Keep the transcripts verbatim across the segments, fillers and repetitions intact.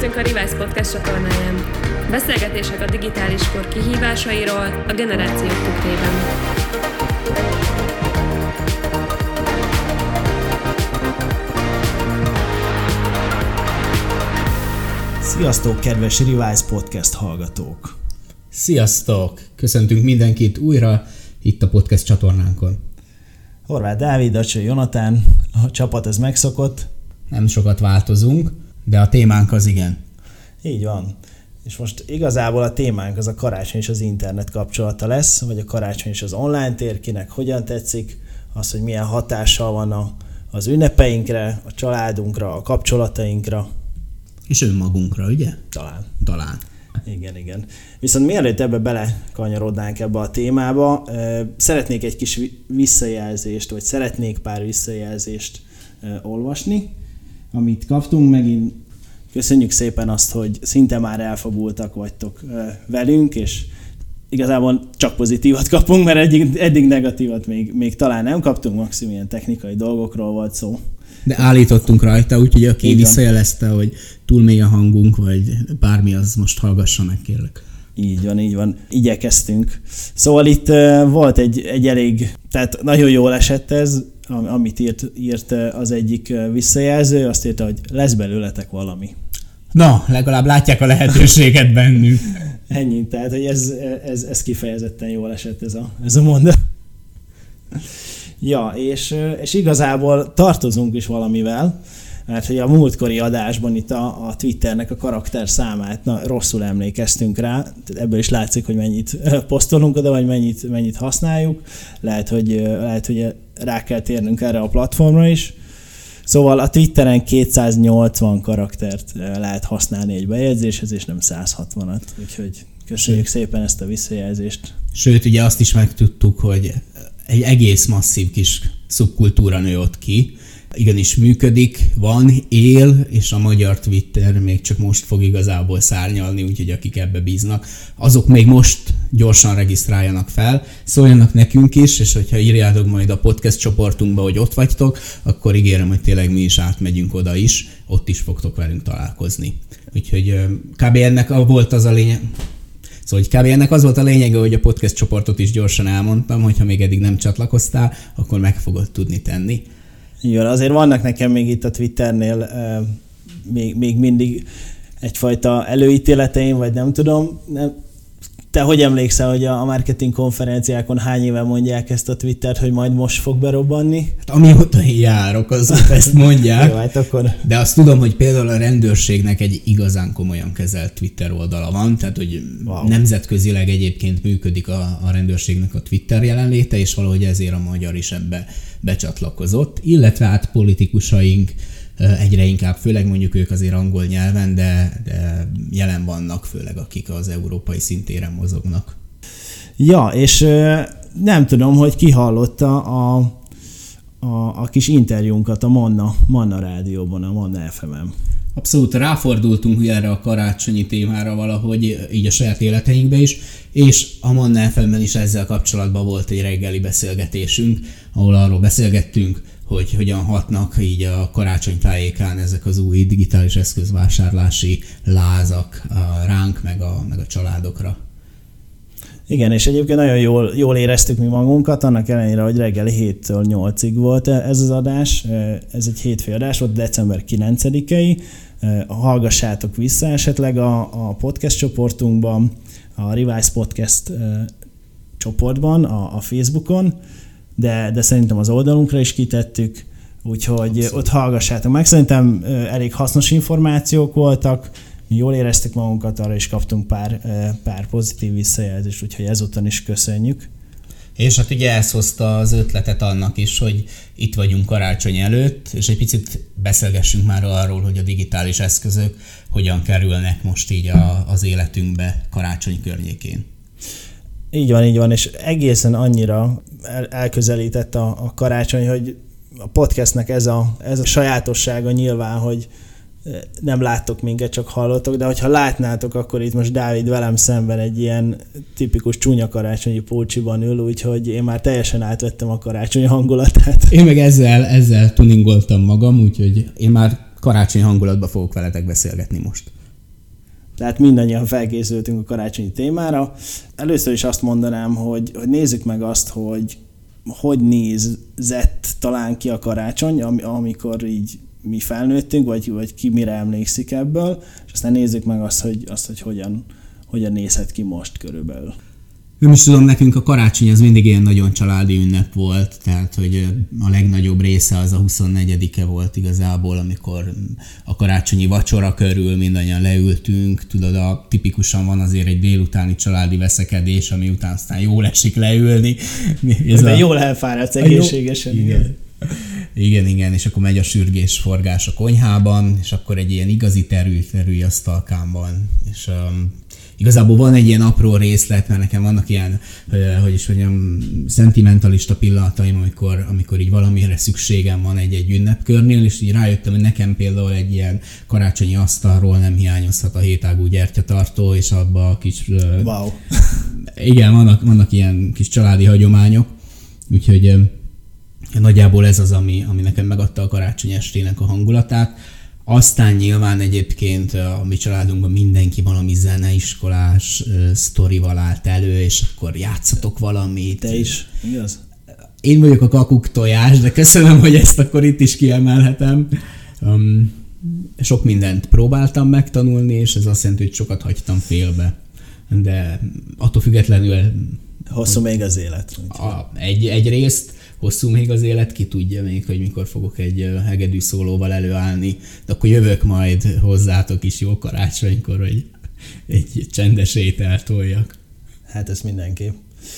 Kövessünk a Revice Podcast csatornáján. Beszélgetések a digitális kor kihívásairól a generációk tükrében. Sziasztok, kedves Revice Podcast hallgatók! Sziasztok! Köszöntünk mindenkit újra itt a podcast csatornánkon. Horváth Dávid, Acsai Jonatán, a csapat ez megszokott. Nem sokat változunk, de a témánk az igen. Így van. És most igazából a témánk az a karácsony és az internet kapcsolata lesz, vagy a karácsony és az online tér, kinek hogyan tetszik, az, hogy milyen hatással van a, az ünnepeinkre, a családunkra, a kapcsolatainkra. És önmagunkra, ugye? Talán. Talán. Igen, igen. Viszont mielőtt ebbe belekanyarodnánk ebbe a témába, szeretnék egy kis visszajelzést, vagy szeretnék pár visszajelzést olvasni, amit kaptunk. Megint köszönjük szépen azt, hogy szinte már elfogultak vagytok velünk, és igazából csak pozitívat kapunk, mert eddig, eddig negatívat még, még talán nem kaptunk, maximum ilyen technikai dolgokról volt szó. De állítottunk rajta, úgyhogy aki visszajelezte, hogy túl mély a hangunk, vagy bármi, az most hallgassa meg, kérlek. Így van, így van. Igyekeztünk. Szóval itt uh, volt egy, egy elég, tehát nagyon jól esett ez, amit írt, írt az egyik visszajelző, azt írta, hogy lesz belőletek valami. Na, legalább látják a lehetőséget bennünk. Ennyi, tehát hogy ez, ez, ez kifejezetten jól esett ez a, ez a mondat. Ja, és, és igazából tartozunk is valamivel, mert hogy a múltkori adásban itt a, a Twitternek a karakter számát na, rosszul emlékeztünk rá, tehát ebből is látszik, hogy mennyit posztolunk oda, vagy mennyit, mennyit használjuk. Lehet hogy, lehet, hogy rá kell térnünk erre a platformra is. Szóval a Twitteren kétszáznyolcvan karaktert lehet használni egy bejegyzéshez, és nem száz hatvanat, úgyhogy köszönjük szépen ezt a visszajelzést. Sőt, ugye azt is megtudtuk, hogy egy egész masszív kis szubkultúra nő ott ki. Igenis működik, van, él, és a magyar Twitter még csak most fog igazából szárnyalni, úgyhogy akik ebbe bíznak, azok még most gyorsan regisztráljanak fel, szóljanak nekünk is, és hogyha írjátok majd a podcast csoportunkba, hogy ott vagytok, akkor ígérem, hogy tényleg mi is átmegyünk oda is, ott is fogtok velünk találkozni. Úgyhogy kb. Ennek volt az a lényeg. Szóval hogy kb. Ennek az volt a lényege, hogy a podcast csoportot is gyorsan elmondtam, hogyha még eddig nem csatlakoztál, akkor meg fogod tudni tenni. Igen, azért vannak nekem még itt a Twitternél euh, még, még mindig egyfajta előítéleteim, vagy nem tudom. Nem. Te hogy emlékszel, hogy a marketing konferenciákon hány éve mondják ezt a Twittert, hogy majd most fog berobbanni? Hát amióta én járok, azóta ezt mondják. Jó, hát akkor... De azt tudom, hogy például a rendőrségnek egy igazán komolyan kezelt Twitter oldala van, tehát hogy wow. Nemzetközileg egyébként működik a, a rendőrségnek a Twitter jelenléte, és valahogy ezért a magyar is ebbe becsatlakozott, illetve hát politikusaink egyre inkább, főleg mondjuk ők azért angol nyelven, de, de jelen vannak, főleg akik az európai szintéren mozognak. Ja, és nem tudom, hogy ki hallotta a, a, a kis interjúnkat a Manna, Manna rádióban, a Manna ef em-en. Abszolút ráfordultunk erre a karácsonyi témára valahogy, így a saját életeinkbe is, és a Manna ef em-ben is ezzel kapcsolatban volt egy reggeli beszélgetésünk, ahol arról beszélgettünk, hogy hogyan hatnak így a karácsony tájékán ezek az új digitális eszközvásárlási lázak ránk, meg a, meg a családokra. Igen, és egyébként nagyon jól, jól éreztük mi magunkat, annak ellenére, hogy reggel héttől nyolcig volt ez az adás. Ez egy hétfői adás volt, december kilencedikei. Hallgassátok vissza esetleg a, a podcast csoportunkban, a Revice Podcast csoportban, a, a Facebookon, de, de szerintem az oldalunkra is kitettük, úgyhogy abszolút. Ott hallgassátok meg. Szerintem elég hasznos információk voltak, mi jól éreztük magunkat, arra is kaptunk pár, pár pozitív visszajelzést, úgyhogy ezúton is köszönjük. És hát ugye ez hozta az ötletet annak is, hogy itt vagyunk karácsony előtt, és egy picit beszélgessünk már arról, hogy a digitális eszközök hogyan kerülnek most így a, az életünkbe karácsony környékén. Így van, így van, és egészen annyira el, elközelített a, a karácsony, hogy a podcastnek ez a, ez a sajátossága nyilván, hogy nem láttok minket, csak hallottok, de hogyha látnátok, akkor itt most Dávid velem szemben egy ilyen tipikus csúnya karácsonyi pulcsiban ül, úgyhogy én már teljesen átvettem a karácsonyi hangulatát. Én meg ezzel, ezzel tuningoltam magam, úgyhogy én már karácsonyi hangulatban fogok veletek beszélgetni most. Tehát mindannyian felkészültünk a karácsonyi témára. Először is azt mondanám, hogy, hogy nézzük meg azt, hogy hogy nézett talán ki a karácsony, amikor így mi felnőttünk, vagy, vagy ki mire emlékszik ebből, és aztán nézzük meg azt, hogy, azt, hogy hogyan, hogyan nézhet ki most körülbelül. Nem is tudom, nekünk a karácsony az mindig ilyen nagyon családi ünnep volt, tehát hogy a legnagyobb része az a huszonnegyedike volt igazából, amikor a karácsonyi vacsora körül mindannyian leültünk, tudod, a tipikusan van azért egy délutáni családi veszekedés, ami után aztán jól esik leülni. Ez de a... jól elfáradsz egészségesen. Jó... Igen. Igen, igen, és akkor megy a sürgés forgás a konyhában, és akkor egy ilyen igazi terül, terülj asztalkán van, és um, igazából van egy ilyen apró részlet, mert nekem vannak ilyen, hogy is mondjam, szentimentalista pillanataim, amikor, amikor így valamire szükségem van egy-egy ünnepkörnél, és így rájöttem, hogy nekem például egy ilyen karácsonyi asztalról nem hiányozhat a hétágú gyertyatartó, és abba a kis... Wow. Igen, vannak, vannak ilyen kis családi hagyományok, úgyhogy nagyjából ez az, ami, ami nekem megadta a karácsony estének a hangulatát. Aztán nyilván egyébként a mi családunkban mindenki valami zeneiskolás uh, sztorival állt elő, és akkor játszatok valamit. Te is, igaz? Én vagyok a kakuk tojás, de köszönöm, hogy ezt akkor itt is kiemelhetem. Um, sok mindent próbáltam megtanulni, és ez azt jelenti, hogy sokat hagytam félbe. De attól függetlenül... Hosszú még az élet. A, egy, egy részt hosszú még az élet, ki tudja még, hogy mikor fogok egy hegedű szólóval előállni, de akkor jövök majd hozzátok is jó karácsonykor, hogy egy csendes ételt toljak. Hát ez mindenképp.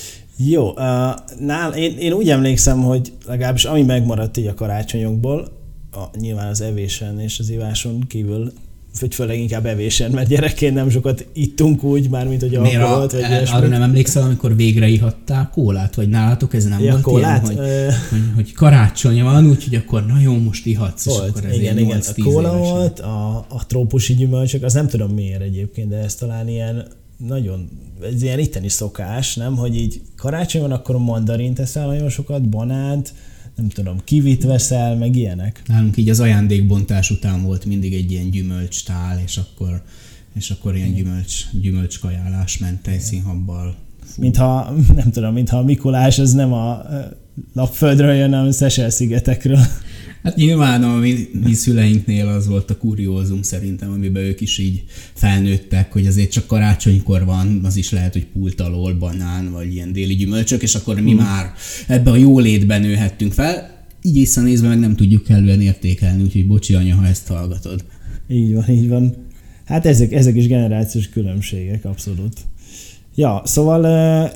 Jó, uh, nál, én, én úgy emlékszem, hogy legalábbis ami megmaradt így a karácsonyokból, a, nyilván az evésen és az iváson kívül, vagy főleg inkább evésen, mert gyerekként nem sokat ittunk úgy, mármint hogy alkoholt, vagy ilyesmit. Arra nem emlékszel, amikor végre ihattál kólát, vagy nálatok ez nem ja, volt kólát? ilyen, hogy, hogy, hogy karácsony van, úgyhogy akkor na jó, most ihatsz, volt, és akkor ez igen, igen. A kóla évesen. volt, a, a trópusi gyümölcsök, az nem tudom miért egyébként, de ez talán ilyen nagyon, ez ilyen itteni szokás, nem? Hogy így karácsony van, akkor mandarint teszel nagyon sokat, banánt, nem tudom, kivit veszel, meg ilyenek. Nálunk így az ajándékbontás után volt mindig egy ilyen gyümölcstál, és akkor, és akkor ilyen gyümölcs, gyümölcskajálás ment tejszínhabbal. Mintha, nem tudom, mintha a Mikulás az nem a Lapföldről jön, hanem Seychelle-szigetekről. Hát nyilván a mi, mi szüleinknél az volt a kuriózum szerintem, amiben ők is így felnőttek, hogy azért csak karácsonykor van, az is lehet, hogy pult alól banán, vagy ilyen déli gyümölcsök, és akkor mi hmm. már ebbe a jólétben nőhettünk fel. Így visszanézve meg nem tudjuk kellően értékelni, úgyhogy bocsi anya, ha ezt hallgatod. Így van, így van. Hát ezek, ezek is generációs különbségek, abszolút. Ja, szóval...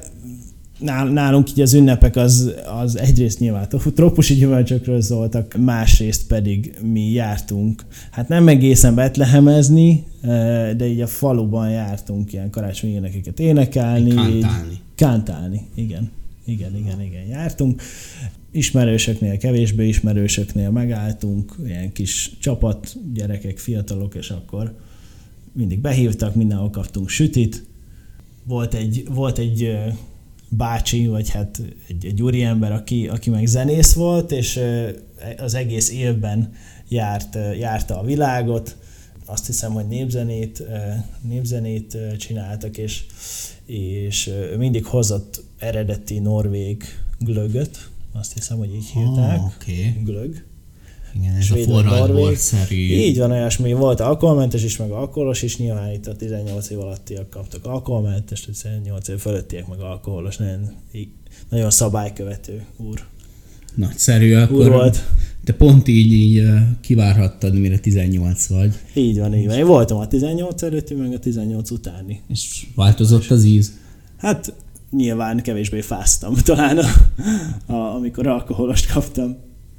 Nálunk így az ünnepek az, az egyrészt nyilván trópusi gyümölcsökről szóltak, másrészt pedig mi jártunk, hát nem egészen betlehemezni, de így a faluban jártunk ilyen karácsonyi énekeket énekelni. Kántálni. Kántálni, igen. Igen, igen, igen, jártunk. Ismerősöknél, kevésbé ismerősöknél megálltunk, ilyen kis csapat, gyerekek, fiatalok, és akkor mindig behívtak, mindenhol kaptunk sütit. Volt egy, volt egy bácsi, vagy hát egy, egy úriember, aki, aki meg zenész volt, és az egész évben járt, járta a világot. Azt hiszem, hogy népzenét, népzenét csináltak, és, és mindig hozott eredeti norvég glögöt. Azt hiszem, hogy így hívták. Oh, okay. Glög. Igen, ez Svéd, a forradborszerű. Így van, olyasmi. Volt alkoholmentes is, meg alkoholos is. Nyilván itt a tizennyolc év alattiak kaptak alkoholmentes, tizennyolc év fölöttiek meg alkoholos. Nagyon, nagyon szabálykövető úr. Nagyszerű, akkor volt. Te pont így, így kivárhattad, mire tizennyolc vagy. Így van, így van. Én voltam a tizennyolc előtti, meg a tizennyolc utáni. És változott az íz? Hát nyilván kevésbé fáztam talán, a, a, amikor alkoholost kaptam.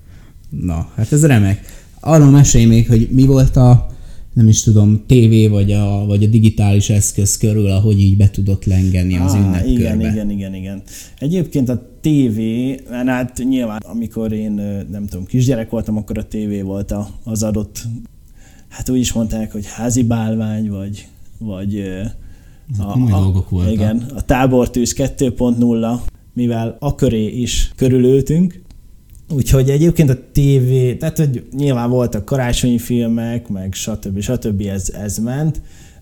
Na, hát ez remek. Arról mesélj még, hogy mi volt a, nem is tudom, tévé vagy a, vagy a digitális eszköz körül, ahogy így be tudott lengeni az ünnepkörbe. Igen, igen, igen, igen. Egyébként a tévé, hát nyilván amikor én nem tudom, kisgyerek voltam, akkor a tévé volt az adott, hát úgy is mondták, hogy házi bálvány, vagy, vagy a, a, dolgok voltak. Igen, a tábortűz kettő pont nulla, mivel aköré is körülöltünk. Úgyhogy egyébként a tévé, tehát hogy nyilván voltak karácsonyi filmek, meg stb. stb. Ez, ez ment,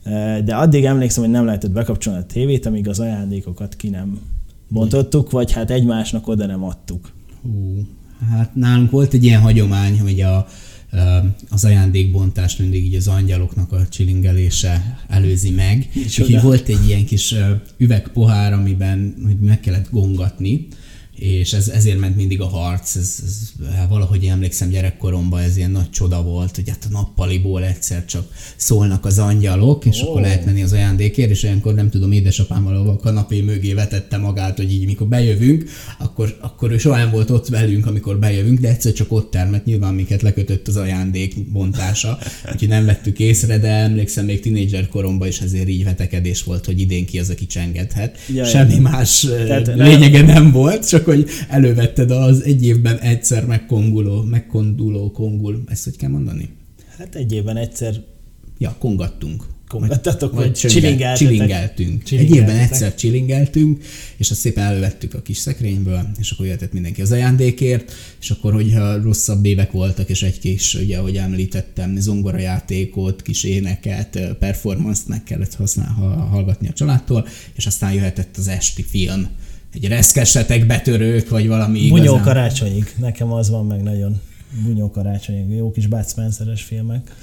de addig emlékszem, hogy nem lehetett bekapcsolni a tévét, amíg az ajándékokat ki nem bontottuk, vagy hát egymásnak oda nem adtuk. Hú, hát nálunk volt egy ilyen hagyomány, hogy a, az ajándékbontást mindig így az angyaloknak a csilingelése előzi meg. Úgyhogy volt egy ilyen kis üvegpohár, amiben meg kellett gongatni, és ez, ezért ment mindig a harc. Ez, ez, valahogy emlékszem gyerekkoromban ez ilyen nagy csoda volt, hogy hát a nappaliból egyszer csak szólnak az angyalok, és oh. akkor lehet menni az ajándékért, és olyankor nem tudom, édesapámmal a kanapé mögé vetette magát, hogy így mikor bejövünk, akkor, akkor ő soha nem volt ott velünk, amikor bejövünk, de egyszer csak ott termett, nyilván minket lekötött az ajándék bontása, úgyhogy nem vettük észre, de emlékszem még tínédzser koromban is ezért így vetekedés volt, hogy idén ki az, aki csengethet. Ja, Semmi más tehát lényege nem, nem volt, csak hogy elővetted az egy évben egyszer megkonguló, megkonduló, kongul, ezt hogy kell mondani? Hát egy évben egyszer... Ja, kongattunk. Kongattatok, vagy csilingeltünk. csilingeltünk. Egy évben egyszer csilingeltünk, és azt szépen elővettük a kis szekrényből, és akkor jöhetett mindenki az ajándékért, és akkor, hogyha rosszabb évek voltak, és egy kis, ugye, ahogy említettem, zongorajátékot, kis éneket, performance-t meg kellett használni, hallgatni a családtól, és aztán jöhetett az esti film. Egy reszkesetek, betörők, vagy valami igazán... Bunyó karácsonyig. Nekem az van meg nagyon. Bunyó karácsonyig. Jó kis Bud Spencer-es filmek.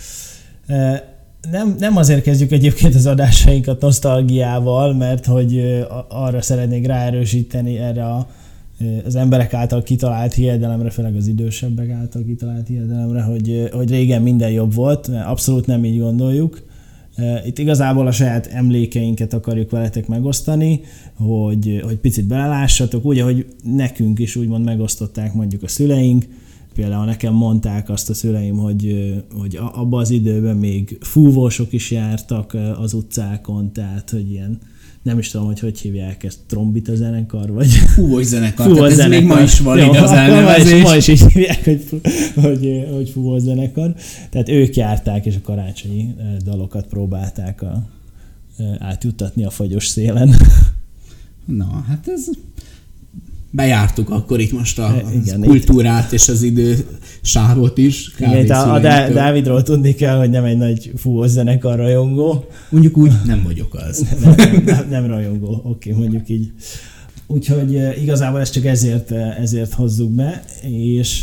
Nem, nem azért kezdjük egyébként az adásainkat nosztalgiával, mert hogy arra szeretnék ráerősíteni erre a, az emberek által kitalált hiedelemre, főleg az idősebbek által kitalált hiedelemre, hogy, hogy régen minden jobb volt. Abszolút nem így gondoljuk. Itt igazából a saját emlékeinket akarjuk veletek megosztani, hogy, hogy picit belelássatok, úgy, ahogy nekünk is úgymond megosztották mondjuk a szüleink. Például nekem mondták azt a szüleim, hogy, hogy abban az időben még fúvósok is jártak az utcákon, tehát hogy ilyen, nem is tudom, hogy hogy hívják ezt, trombita zenekar, vagy... Fúvós zenekar, fúvós zenekar. Ez még ma is van igaz elnevezés. Ma is így hívják, hogy, hogy, hogy fúvós zenekar. Tehát ők járták, és a karácsonyi dalokat próbálták a, átjuttatni a fagyos szélen. Na, hát ez... Bejártuk akkor itt most a igen, kultúrát és az idősávot is. Igen, a, a Dávidról tudni kell, hogy nem egy nagy fúvós zenekar rajongó. Mondjuk úgy, nem vagyok az. nem, nem, nem, nem rajongó, oké, okay, mondjuk így. Úgyhogy igazából ezt csak ezért, ezért hozzuk be, és,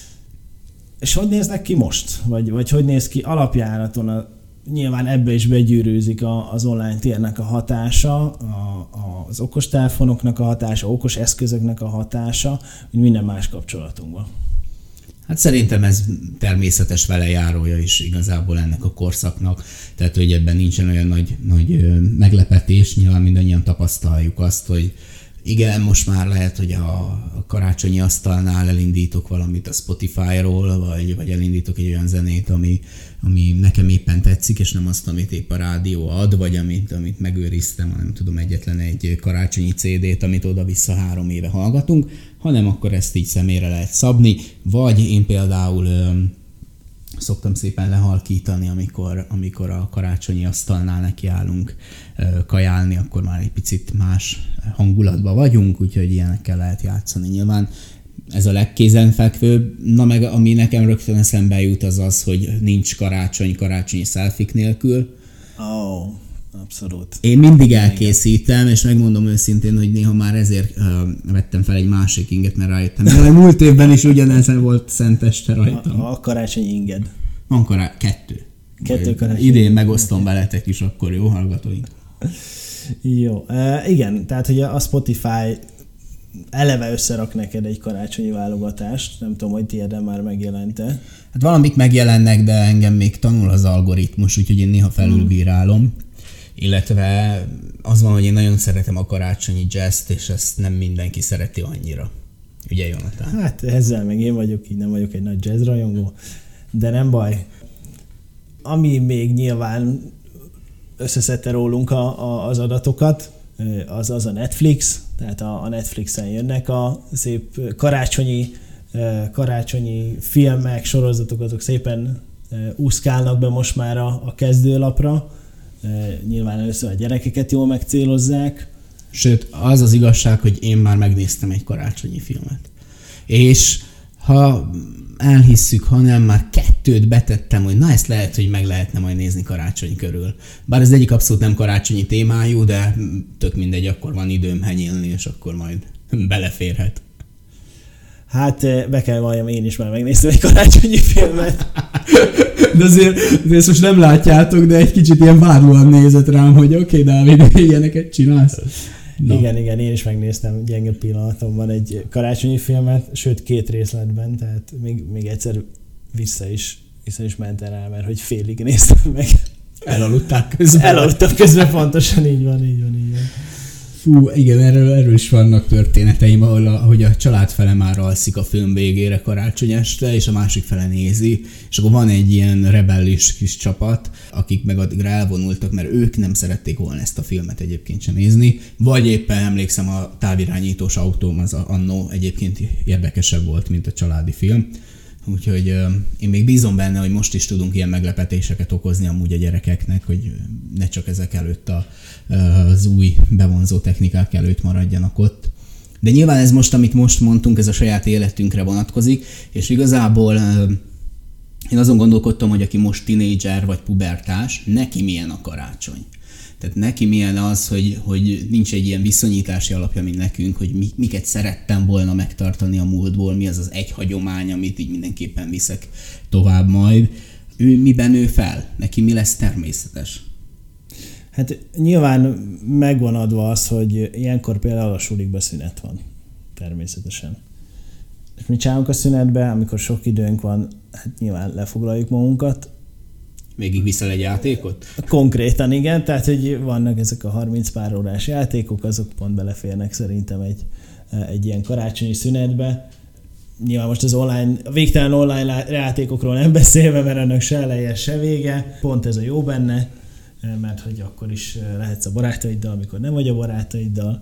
és hogy néznek ki most? Vagy, vagy hogy néz ki alapjáraton? A, nyilván ebbe is begyűrűzik a, az online térnek a hatása, a, az okostelefonoknak a hatása, okos eszközöknek a hatása, úgy minden más kapcsolatunkban. Hát szerintem ez természetes velejárója is igazából ennek a korszaknak, tehát hogy ebben nincsen olyan nagy, nagy meglepetés, nyilván mindannyian tapasztaljuk azt, hogy igen, most már lehet, hogy a karácsonyi asztalnál elindítok valamit a Spotify-ról, vagy, vagy elindítok egy olyan zenét, ami, ami nekem éppen tetszik, és nem azt, amit épp a rádió ad, vagy amit, amit megőriztem, nem tudom, egyetlen egy karácsonyi cé dét, amit oda-vissza három éve hallgatunk, hanem akkor ezt így személyre lehet szabni, vagy én például szoktam szépen lehalkítani, amikor, amikor a karácsonyi asztalnál nekiállunk kajálni, akkor már egy picit más hangulatban vagyunk, úgyhogy ilyenekkel lehet játszani. Nyilván ez a legkézenfekvőbb, na meg ami nekem rögtön eszembe jut az az, hogy nincs karácsony, karácsonyi szelfik nélkül. Ó, oh, abszolút. Én mindig elkészítem, és megmondom őszintén, hogy néha már ezért uh, vettem fel egy másik inget, mert rájöttem. De múlt évben is ugyanezen volt szenteste rajtam. A, a karácsonyi inged. Van kará... kettő. Kettő karácsonyi. Idén megosztom veletek is, akkor jó hallgatóink. Jó, uh, igen, tehát hogy a Spotify eleve összerak neked egy karácsonyi válogatást, nem tudom, hogy tiéden már megjelente. Hát valamik megjelennek, de engem még tanul az algoritmus, úgyhogy én néha felülbírálom. Hmm. Illetve az van, hogy én nagyon szeretem a karácsonyi jazzt, és ezt nem mindenki szereti annyira. Ugye, Jonathan? Hát ezzel meg én vagyok, így nem vagyok egy nagy jazz rajongó, de nem baj. Ami még nyilván összeszedte rólunk a, a, az adatokat, az az a Netflix, tehát a, a Netflixen jönnek a szép karácsonyi, karácsonyi filmek, sorozatok, azok szépen úszkálnak be most már a, a kezdőlapra. Nyilván először a gyerekeket jól megcélozzák. Sőt, az az igazság, hogy én már megnéztem egy karácsonyi filmet. És ha elhisszük, hanem már kettőt betettem, hogy na ezt lehet, hogy meg lehetne majd nézni karácsony körül. Bár ez egyik abszolút nem karácsonyi témájú, de tök mindegy, akkor van időm henyélni, és akkor majd beleférhet. Hát be kell valljam, én is már megnéztem egy karácsonyi filmet. De azért, de ezt most nem látjátok, de egy kicsit ilyen vádlóan nézett rám, hogy oké, okay, Dávid, ilyeneket csinálsz. No. Igen, igen, én is megnéztem gyenge pillanatomban egy karácsonyi filmet, sőt két részletben, tehát még, még egyszer vissza is, vissza is mentem rá, mert hogy félig néztem meg. Elaludták közben. Elaludtam közben, pontosan így van, így van, így van. Fú, igen, erről, erről is vannak történeteim, ahol a, hogy a család fele már alszik a film végére karácsony este, és a másik fele nézi, és akkor van egy ilyen rebellis kis csapat, akik meg addigra elvonultak, mert ők nem szerették volna ezt a filmet egyébként sem nézni, vagy éppen emlékszem, a távirányítós autóm az annó egyébként érdekesebb volt, mint a családi film. Úgyhogy uh, én még bízom benne, hogy most is tudunk ilyen meglepetéseket okozni amúgy a gyerekeknek, hogy ne csak ezek előtt a, uh, az új bevonzó technikák előtt maradjanak ott. De nyilván ez most, amit most mondtunk, ez a saját életünkre vonatkozik, és igazából uh, én azon gondolkodtam, hogy aki most tinédzser vagy pubertás, neki milyen a karácsony. Tehát neki milyen az, hogy, hogy nincs egy ilyen viszonyítási alapja, mint nekünk, hogy mi, miket szerettem volna megtartani a múltból, mi az az egy hagyomány, amit így mindenképpen viszek tovább majd. Ő miben nő fel? Neki mi lesz természetes? Hát nyilván megvan adva az, hogy ilyenkor például a sulikban szünet van. Természetesen. És mi csinálunk a szünetben, amikor sok időnk van, hát nyilván lefoglaljuk magunkat. Végig viszel egy játékot? Konkrétan igen, tehát hogy vannak ezek a harminc pár órás játékok, azok pont beleférnek szerintem egy, egy ilyen karácsonyi szünetbe. Nyilván most az online, a végtelen online játékokról nem beszélve, mert ennek se eleje, se vége. Pont ez a jó benne, mert hogy akkor is lehetsz a barátaiddal, amikor nem vagy a barátaiddal.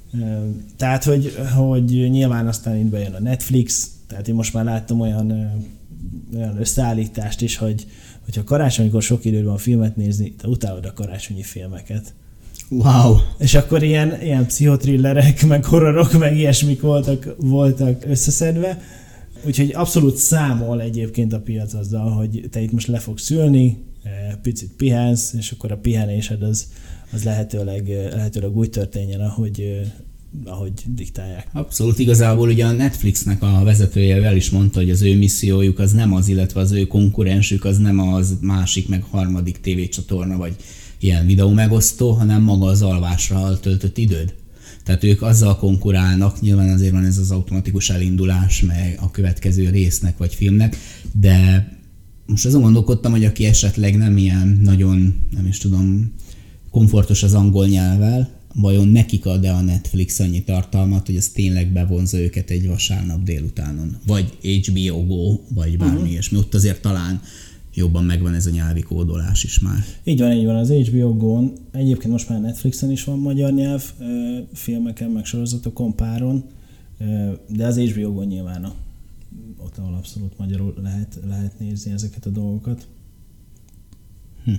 Tehát, hogy, hogy nyilván aztán itt bejön a Netflix, tehát én most már láttam olyan, olyan összeállítást is, hogy hogyha karácsonykor sok időd van filmet nézni, te utálod a karácsonyi filmeket. Wow! És akkor ilyen, ilyen pszichotrillerek, meg horrorok, meg ilyesmik voltak, voltak összeszedve. Úgyhogy abszolút számol egyébként a piac azzal, hogy te itt most le fogsz ülni, picit pihensz, és akkor a pihenésed az, az lehetőleg, lehetőleg úgy történjen, ahogy, ahogy diktálják. Abszolút, igazából ugye a Netflixnek a vezetője el is mondta, hogy az ő missziójuk az nem az, illetve az ő konkurensük az nem az másik, meg harmadik tévécsatorna, vagy ilyen videó megosztó, hanem maga az alvásra töltött időd. Tehát ők azzal konkurálnak, nyilván azért van ez az automatikus elindulás, meg a következő résznek, vagy filmnek, de most azon gondolkodtam, hogy aki esetleg nem ilyen nagyon, nem is tudom, komfortos az angol nyelvvel, vajon nekik ad-e a Netflix annyi tartalmat, hogy az tényleg bevonza őket egy vasárnap délutánon? Vagy há bé o Go, vagy bármi uh-huh. ilyesmi. Ott azért talán jobban megvan ez a nyelvi kódolás is már. Így van, így van. Az há bé o Go-n egyébként most már Netflixen is van magyar nyelv, filmeken, meg sorozatokon páron, de az há bé o Go nyilván a, ott, ahol abszolút magyarul lehet, lehet nézni ezeket a dolgokat. Hm.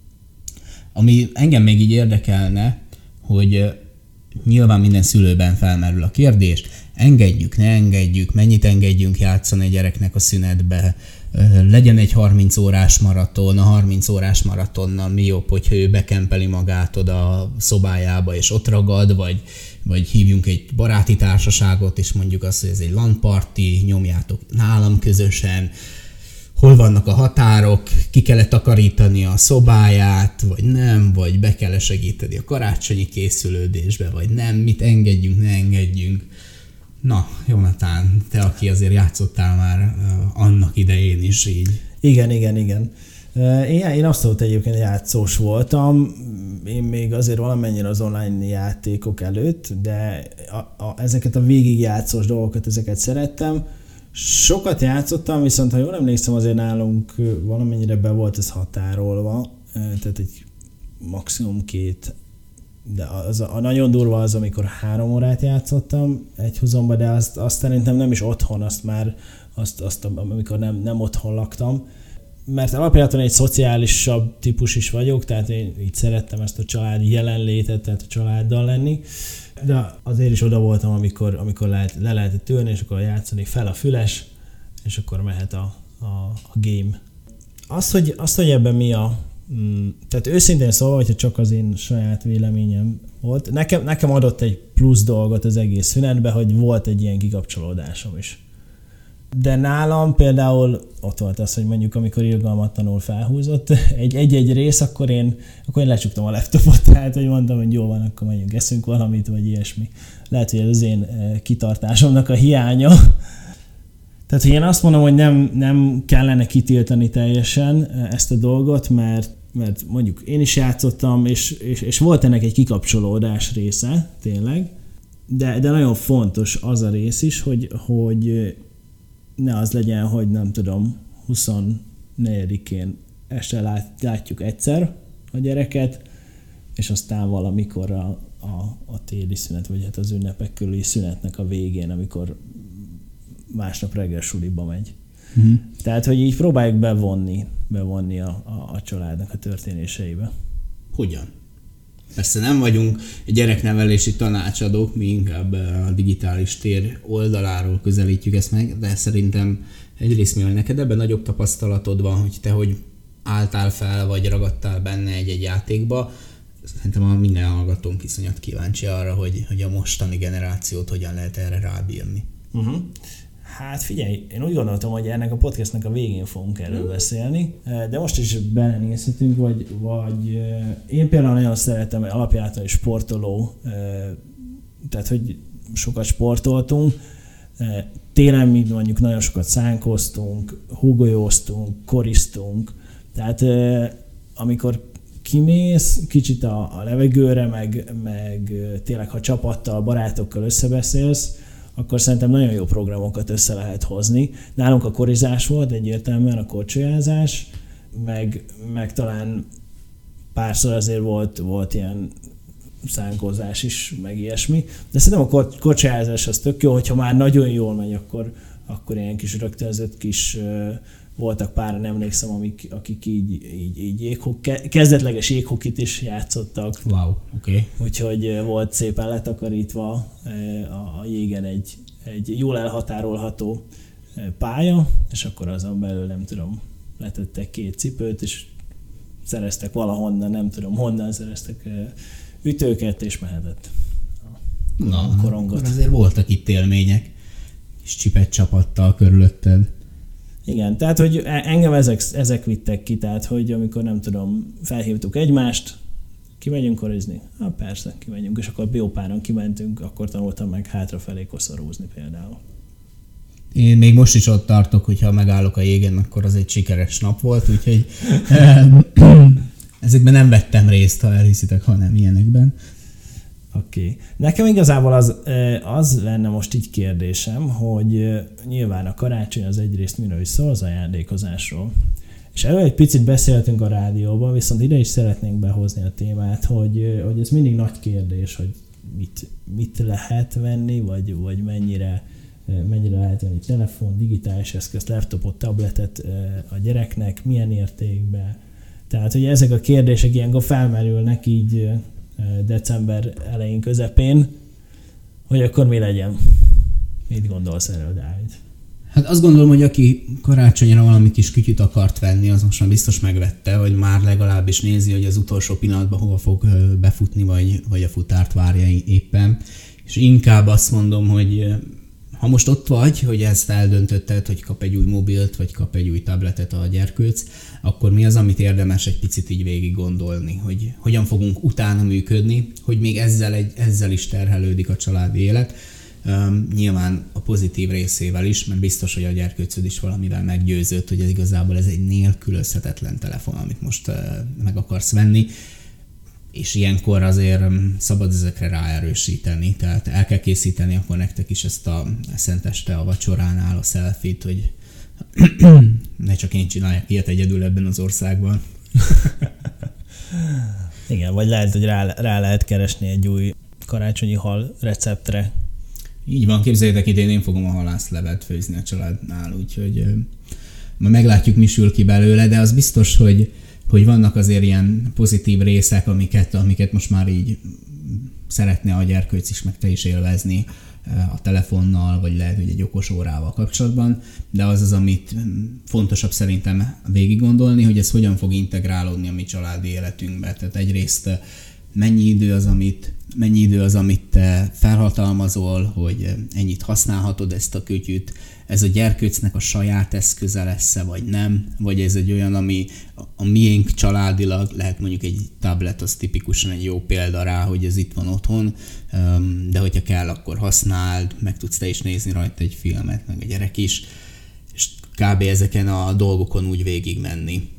Ami engem még így érdekelne, hogy nyilván minden szülőben felmerül a kérdés, engedjük, ne engedjük, mennyit engedjünk játszani a gyereknek a szünetbe, legyen egy harminc órás maraton, a harminc órás maratonnal mi jobb, hogyha ő bekempeli magát oda a szobájába és ott ragad, vagy, vagy hívjunk egy baráti társaságot, és mondjuk azt, hogy ez egy LAN party, nyomjátok nálam közösen, hol vannak a határok, ki kell takarítani a szobáját, vagy nem, vagy be kell segíteni a karácsonyi készülődésbe, vagy nem, mit engedjünk, ne engedjünk. Na, Jonatán, te, aki azért játszottál már uh, annak idején is így. Igen, igen, igen. Uh, én, én abszolút egyébként játszós voltam, én még azért valamennyire az online játékok előtt, de a, a, ezeket a végigjátszós dolgokat, ezeket szerettem. Sokat játszottam, viszont ha jól emlékszem, azért nálunk valamennyire be volt ez határolva, tehát egy maximum két, de az a, a nagyon durva az, amikor három órát játszottam egy húzomba, de azt, azt szerintem nem is otthon, azt már, azt, azt amikor nem, nem otthon laktam, mert alapjáton egy szociálisabb típus is vagyok, tehát én így szerettem ezt a családi jelenlétet, tehát a családdal lenni, de azért is oda voltam, amikor, amikor lehet, le lehetett ülni, és akkor játszani fel a füles, és akkor mehet a, a, a game. Azt, hogy, azt, hogy ebben mi a... Mm, tehát őszintén szólva, hogyha csak az én saját véleményem volt, nekem, nekem adott egy plusz dolgot az egész szünetbe, hogy volt egy ilyen kikapcsolódásom is. De nálam például ott volt az, hogy mondjuk amikor irgalmatlanul felhúzott egy, egy-egy rész, akkor én, akkor én lecsuktam a laptopot, tehát hogy mondtam, hogy jó van, akkor menjünk, eszünk valamit, vagy ilyesmi. Lehet, hogy ez az én kitartásomnak a hiánya. Tehát, hogy én azt mondom, hogy nem, nem kellene kitiltani teljesen ezt a dolgot, mert, mert mondjuk én is játszottam, és, és, és volt ennek egy kikapcsolódás része, tényleg, de, de nagyon fontos az a rész is, hogy, hogy ne az legyen, hogy nem tudom, huszonnegyedikén este lát, látjuk egyszer a gyereket, és aztán valamikor a, a, a téli szünet, vagy hát az ünnepek körüli szünetnek a végén, amikor másnap reggel suliba megy. Mm. Tehát, hogy így próbáljuk bevonni, bevonni a, a, a családnak a történéseibe. Hogyan? Persze nem vagyunk gyereknevelési tanácsadók, mi inkább a digitális tér oldaláról közelítjük ezt meg, de szerintem egyrészt mivel neked ebben nagyobb tapasztalatod van, hogy te hogy álltál fel, vagy ragadtál benne egy-egy játékba, szerintem a minden hallgatónk iszonyat kíváncsi arra, hogy, hogy a mostani generációt hogyan lehet erre rábírni. Uh-huh. Hát figyelj, én úgy gondoltam, hogy ennek a podcastnak a végén fogunk erről hmm. beszélni, de most is belenézhetünk, vagy, vagy én például nagyon szeretem, alapjártan is sportoló, tehát hogy sokat sportoltunk, télen mi mondjuk nagyon sokat szánkoztunk, húgolyóztunk, koriztunk, tehát amikor kimész kicsit a, a levegőre, meg, meg tényleg ha csapattal, barátokkal összebeszélsz, akkor szerintem nagyon jó programokat össze lehet hozni. Nálunk a korizás volt egyértelműen, a korcsolyázás, meg, meg talán párszor azért volt, volt ilyen szánkozás is, meg ilyesmi. De szerintem a korcsolyázás az tök jó, hogyha már nagyon jól megy, akkor, akkor ilyen kis rögtönzött kis voltak páran, emlékszem, amik, akik így, így, így jéghok, kezdetleges jéghokit is játszottak. Wow, oké. Okay. Úgyhogy volt szépen letakarítva a jégen egy, egy jól elhatárolható pálya, és akkor azon belül nem tudom, letettek két cipőt, és szereztek valahonnan, nem tudom honnan szereztek ütőket, és mehetett a Na, korongot. Akkor azért voltak itt élmények, és csipet csapattal körülötted. Igen, tehát, hogy engem ezek, ezek vittek ki, tehát, hogy amikor nem tudom, felhívtuk egymást, kimegyünk korizni? Hát persze, kimegyünk, és akkor jó páran kimentünk, akkor tanultam meg hátrafelé koszorúzni például. Én még most is ott tartok, hogyha megállok a jégen, akkor az egy sikeres nap volt, úgyhogy ezekben nem vettem részt, ha elhiszitek, ha nem ilyenekben. Oké. Okay. Nekem igazából az, az lenne most így kérdésem, hogy nyilván a karácsony az egyrészt miről is szól, az ajándékozásról. És erről egy picit beszéltünk a rádióban, viszont ide is szeretnénk behozni a témát, hogy, hogy ez mindig nagy kérdés, hogy mit, mit lehet venni, vagy, vagy mennyire, mennyire lehet venni telefon, digitális eszközt, laptopot, tabletet a gyereknek, milyen értékben. Tehát, hogy ezek a kérdések ilyenkor felmerülnek így december elején, közepén, hogy akkor mi legyen. Mit gondolsz erről, Dávid? Hát azt gondolom, hogy aki karácsonyra valami kis kütyüt akart venni, az most már biztos megvette, vagy már legalábbis nézi, hogy az utolsó pillanatban hova fog befutni, vagy, vagy a futárt várja éppen. És inkább azt mondom, hogy ha most ott vagy, hogy ezt eldöntötted, hogy kap egy új mobilt, vagy kap egy új tabletet a gyerkőc, akkor mi az, amit érdemes egy picit így végig gondolni, hogy hogyan fogunk utána működni, hogy még ezzel, egy, ezzel is terhelődik a családi élet. Um, nyilván a pozitív részével is, mert biztos, hogy a gyerkőcöd is valamivel meggyőzött, hogy ez igazából ez egy nélkülözhetetlen telefon, amit most uh, meg akarsz venni, és ilyenkor azért szabad ezekre ráerősíteni, tehát el kell készíteni akkor nektek is ezt a szenteste a vacsoránál a selfie-t, hogy ne csak én csináljak ilyet egyedül ebben az országban. Igen, vagy lehet, hogy rá, rá lehet keresni egy új karácsonyi hal receptre. Így van, képzeljétek, idén én fogom a halászlevet főzni a családnál, úgyhogy ma meglátjuk, mi sül ki belőle, de az biztos, hogy, hogy vannak azért ilyen pozitív részek, amiket, amiket most már így szeretne a gyerkőc is, meg te is élvezni. a telefonnal, vagy lehet, hogy egy okos órával kapcsolatban, de az az, amit fontosabb szerintem végig gondolni, hogy ez hogyan fog integrálódni a mi családi életünkbe. Tehát egyrészt mennyi idő az, amit, mennyi idő az, amit te felhatalmazol, hogy ennyit használhatod ezt a kütyüt, ez a gyerkőcnek a saját eszköze lesz-e, vagy nem, vagy ez egy olyan, ami a miénk családilag, lehet mondjuk egy tablet, az tipikusan egy jó példa rá, hogy ez itt van otthon, de hogyha kell, akkor használd, meg tudsz te is nézni rajta egy filmet, meg a gyerek is, és kb. Ezeken a dolgokon úgy végig menni.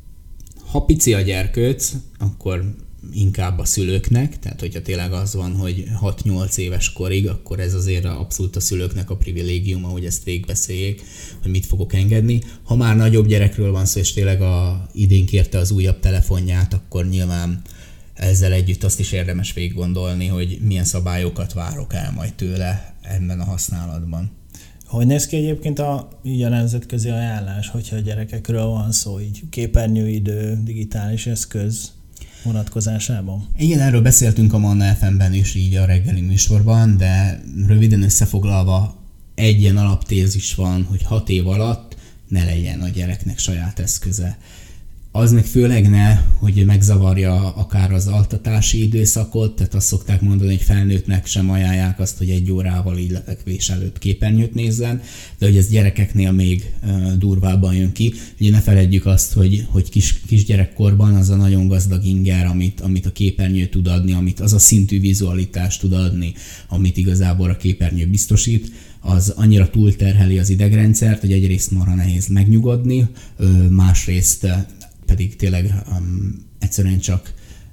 Ha pici a gyerkőc, akkor inkább a szülőknek, tehát hogyha tényleg az van, hogy hat-nyolc éves korig, akkor ez azért abszolút a szülőknek a privilégiuma, hogy ezt végigbeszéljék, hogy mit fogok engedni. Ha már nagyobb gyerekről van szó, és tényleg a, idén kérte az újabb telefonját, akkor nyilván ezzel együtt azt is érdemes végig gondolni, hogy milyen szabályokat várok el majd tőle ebben a használatban. Hogy néz ki egyébként a, így a nemzetközi ajánlás, hogyha a gyerekekről van szó, így képernyőidő, digitális eszköz vonatkozásában? Igen, erről beszéltünk a Manna ef em-ben is így a reggeli műsorban, de röviden összefoglalva egy ilyen alaptézis van, hogy hat év alatt ne legyen a gyereknek saját eszköze. Az meg főleg ne, hogy megzavarja akár az altatási időszakot, tehát azt szokták mondani, hogy felnőttnek sem ajánlják azt, hogy egy órával így lefekvés előtt képernyőt nézzen, de hogy ez gyerekeknél még uh, durvábban jön ki. Ugye ne feledjük azt, hogy, hogy kis, kisgyerekkorban az a nagyon gazdag inger, amit, amit a képernyő tud adni, amit az a szintű vizualitást tud adni, amit igazából a képernyő biztosít, az annyira túlterheli az idegrendszert, hogy egyrészt marha nehéz megnyugodni, másrészt pedig tényleg um, egyszerűen csak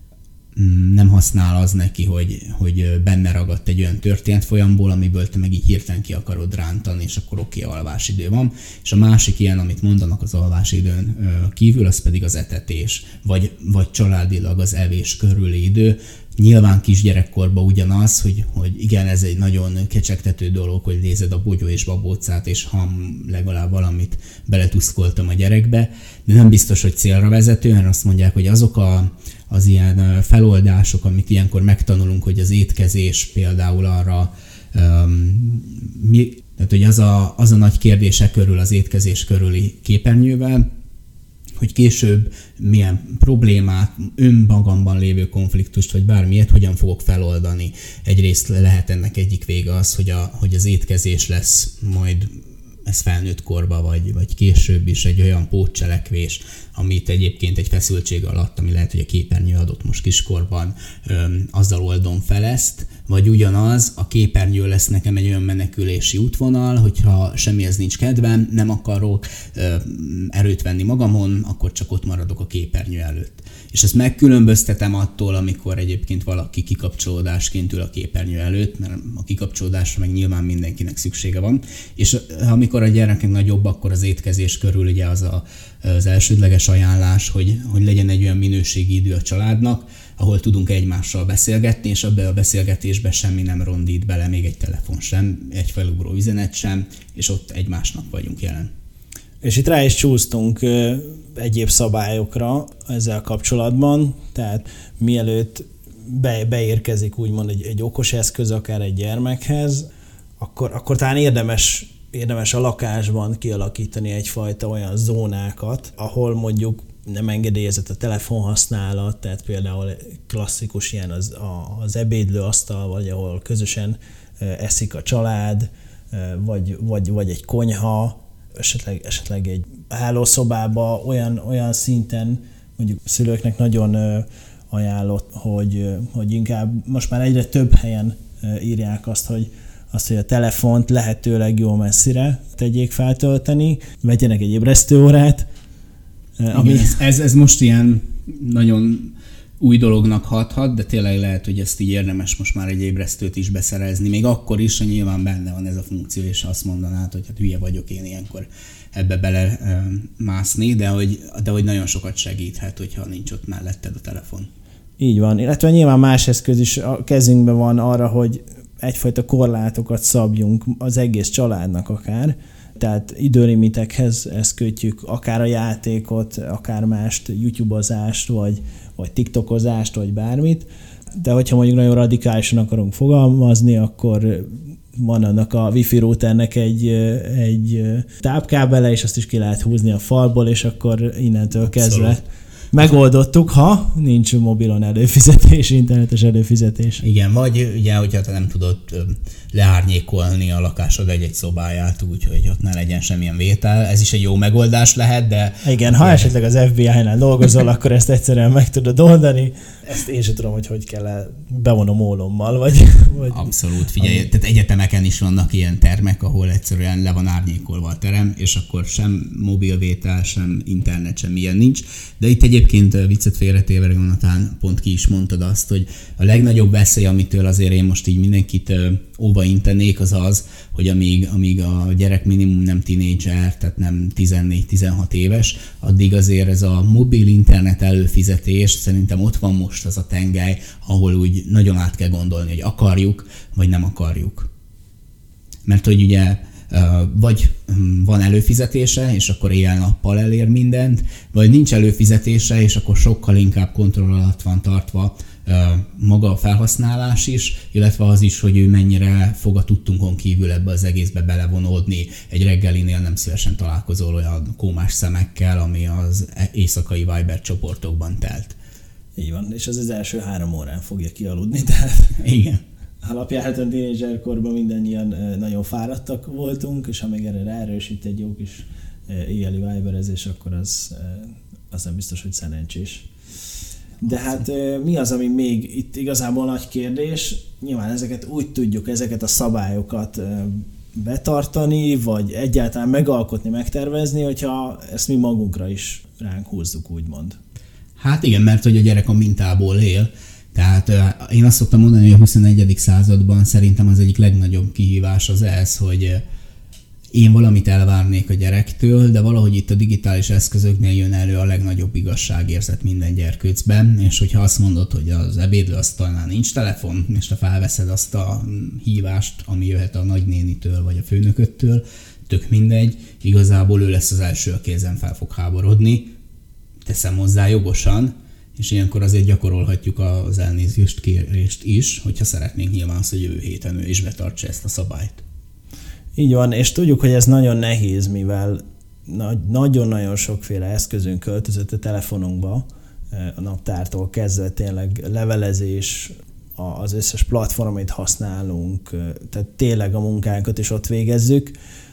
um, nem használ az neki, hogy, hogy benne ragadt egy olyan történet folyamból, amiből te meg így hirtelen ki akarod rántani, és akkor oké, okay, alvásidő van. És a másik ilyen, amit mondanak az alvásidőn uh, kívül, az pedig az etetés, vagy, vagy családilag az evés körüli idő. Nyilván kisgyerekkorban ugyanaz, hogy, hogy igen, ez egy nagyon kecsegtető dolog, hogy nézed a bogyó és babócát, és ha legalább valamit beletuszkoltam a gyerekbe, de nem biztos, hogy célra vezető, mert azt mondják, hogy azok a, az ilyen feloldások, amit ilyenkor megtanulunk, hogy az étkezés például arra, um, mi, tehát hogy az a, az a nagy kérdése körül, az étkezés körüli képernyővel, hogy később milyen problémát, önmagamban lévő konfliktust, vagy bármilyet, hogyan fogok feloldani. Egyrészt lehet ennek egyik vége az, hogy, a, hogy az étkezés lesz majd ez felnőtt korba, vagy, vagy később is egy olyan pótcselekvés, amit egyébként egy feszültség alatt, ami lehet, hogy a képernyő adott most kiskorban, öm, azzal oldom fel ezt, vagy ugyanaz, a képernyő lesz nekem egy olyan menekülési útvonal, hogyha semmihez nincs kedvem, nem akarok öm, erőt venni magamon, akkor csak ott maradok a képernyő előtt. És ezt megkülönböztetem attól, amikor egyébként valaki kikapcsolódásként ül a képernyő előtt, mert a kikapcsolódásra meg nyilván mindenkinek szüksége van. És amikor a gyerekek nagyobb, akkor az étkezés körül ugye az a, az elsődleges ajánlás, hogy, hogy legyen egy olyan minőségi idő a családnak, ahol tudunk egymással beszélgetni, és abban a beszélgetésben semmi nem rondít bele, még egy telefon sem, egy felugró üzenet sem, és ott egymásnak vagyunk jelen. És itt rá is csúsztunk ö, egyéb szabályokra ezzel kapcsolatban, tehát mielőtt be, beérkezik úgymond egy, egy okos eszköz akár egy gyermekhez, akkor, akkor talán érdemes, érdemes a lakásban kialakítani egyfajta olyan zónákat, ahol mondjuk nem engedélyezett a telefonhasználat, tehát például klasszikus ilyen az, a, az ebédlőasztal, vagy ahol közösen eszik a család, vagy, vagy, vagy egy konyha, esetleg, esetleg egy hálószobába olyan, olyan szinten mondjuk szülőknek nagyon ajánlott, hogy, hogy inkább most már egyre több helyen írják azt, hogy azt, hogy a telefont lehetőleg jó messzire tegyék feltölteni, vegyenek egy ébresztőórát. Ami... Ez, ez, ez most ilyen nagyon új dolognak hathat, de tényleg lehet, hogy ezt így érdemes most már egy ébresztőt is beszerezni. Még akkor is, hogy nyilván benne van ez a funkció, és azt mondanád, hogy hát hülye vagyok én ilyenkor ebbe bele e, mászni, de hogy, de hogy nagyon sokat segíthet, hogyha nincs ott melletted a telefon. Így van, illetve nyilván más eszköz is a kezünkben van arra, hogy egyfajta korlátokat szabjunk az egész családnak akár, tehát időlimitekhez ezt kötjük, akár a játékot, akár mást, YouTube-ozást, vagy, vagy TikTokozást, vagy bármit. De hogyha mondjuk nagyon radikálisan akarunk fogalmazni, akkor van annak a wifi routernek egy, egy tápkábele, és azt is ki lehet húzni a falból, és akkor innentől Abszolút. kezdve megoldottuk, ha nincs mobilon előfizetés, internetes előfizetés. Igen, vagy ugye, hogyha te nem tudod leárnyékolni a lakásod egy-egy szobáját úgy, hogy ott ne legyen semmilyen vétel. Ez is egy jó megoldás lehet, de... Igen, ha esetleg az ef bé i-nál dolgozol, akkor ezt egyszerűen meg tudod oldani. Ezt én sem tudom, hogy hogy kell bevonom ólommal, vagy... vagy Abszolút, figyelj, ami... tehát egyetemeken is vannak ilyen termek, ahol egyszerűen le van árnyékolva a terem, és akkor sem mobilvétel, sem internet, sem ilyen nincs. De itt egyébként viccet félretéve, Jonatán, pont ki is mondtad azt, hogy a legnagyobb veszély, amitől azért én most így mindenkit óva intenék, az az, hogy amíg, amíg a gyerek minimum nem tínédzser, tehát nem tizennégy-tizenhat éves, addig azért ez a mobil internet előfizetés, szerintem ott van most az a tengely, ahol úgy nagyon át kell gondolni, hogy akarjuk, vagy nem akarjuk. Mert hogy ugye vagy van előfizetése, és akkor éjjel-nappal elér mindent, vagy nincs előfizetése, és akkor sokkal inkább kontroll alatt van tartva maga a felhasználás is, illetve az is, hogy ő mennyire fog a tudtunkon kívül ebbe az egészbe belevonódni. Egy reggelinél nem szívesen találkozol olyan kómás szemekkel, ami az éjszakai Viber csoportokban telt. Így van, és az az első három órán fogja kialudni, tehát... Igen. Alapjáraton tínédzserkorban mindannyian nagyon fáradtak voltunk, és ha még erre ráerősít egy jó kis éjjeli Viberezés, akkor az, az nem biztos, hogy szerencsés. De hát mi az, ami még itt igazából nagy kérdés? Nyilván ezeket úgy tudjuk, ezeket a szabályokat betartani, vagy egyáltalán megalkotni, megtervezni, hogyha ezt mi magunkra is ránk húzzuk, úgymond. Hát igen, mert hogy a gyerek a mintából él. Tehát én azt szoktam mondani, hogy a huszonegyedik században szerintem az egyik legnagyobb kihívás az ez, hogy én valamit elvárnék a gyerektől, de valahogy itt a digitális eszközöknél jön elő a legnagyobb igazságérzet minden gyerkőcben, és hogyha azt mondod, hogy az ebédlőasztalnál nincs telefon, és te felveszed azt a hívást, ami jöhet a nagynénitől vagy a főnököttől, tök mindegy, igazából ő lesz az első, aki ezen fel fog háborodni, teszem hozzá jogosan, és ilyenkor azért gyakorolhatjuk az elnézést kérést is, hogyha szeretnénk nyilván az, hogy jövő héten ő is betartsa ezt a szabályt. Így van, és tudjuk, hogy ez nagyon nehéz, mivel nagyon-nagyon sokféle eszközünk költözött a telefonunkba, a naptártól kezdve tényleg levelezés, az összes platform, amit használunk, tehát tényleg a munkánkat is ott végezzük.